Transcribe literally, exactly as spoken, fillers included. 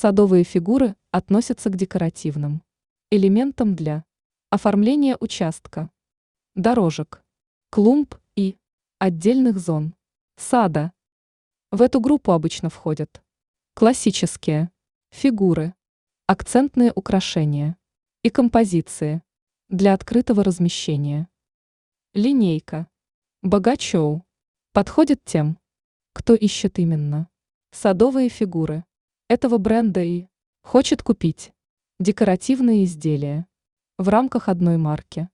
Садовые фигуры относятся к декоративным элементам для оформления участка, дорожек, клумб и отдельных зон сада. В эту группу обычно входят классические фигуры, акцентные украшения и композиции для открытого размещения. Линейка Богачоу подходит тем, кто ищет именно садовые фигуры этого бренда и хочет купить декоративные изделия в рамках одной марки.